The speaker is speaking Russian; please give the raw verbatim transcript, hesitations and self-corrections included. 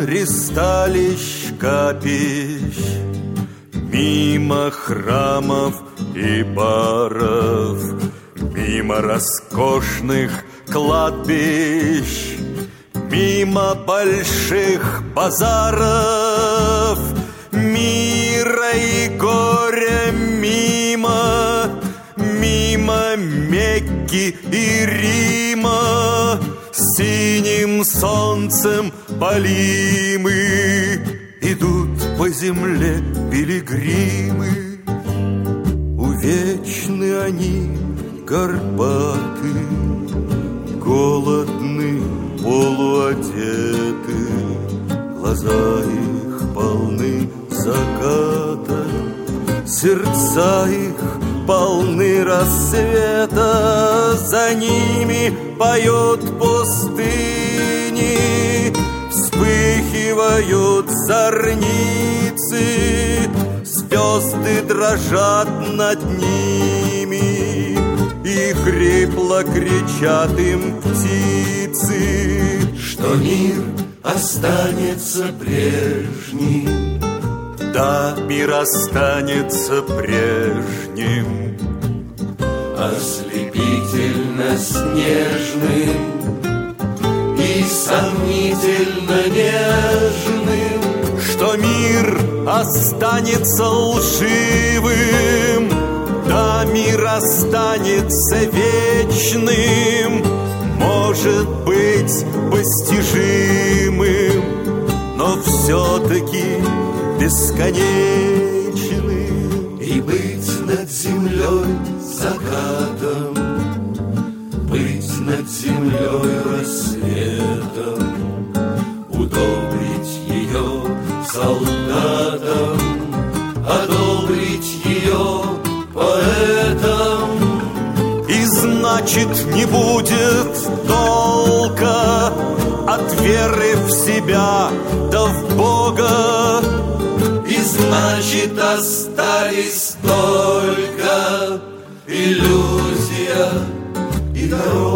ристалищ, капищ, мимо храмов и баров, мимо роскошных кладбищ, мимо больших базаров, мира и горя мимо, мимо Мекки и Рима, синим солнцем полимы идут по земле пилигримы. Увечны они, горбаты, голодны, полуодеты, глаза их полны заката, сердца их полны рассвета. За ними поет пустыни, вспыхивают зорницы, звезды дрожат над ними, и хрипло кричат им птицы, что мир останется прежним. Да, мир останется прежним, ослепительно снежным и сомнительно нежным, что мир останется лживым. Да, мир останется вечным, может быть постижимым, но все-таки бесконечным. И быть над землей закатом, быть над землей рассветом, удобрить ее солдатам, одобрить ее поэтам. И значит не будет толка от веры в себя да в Бога. И значит остались только иллюзия и дорога.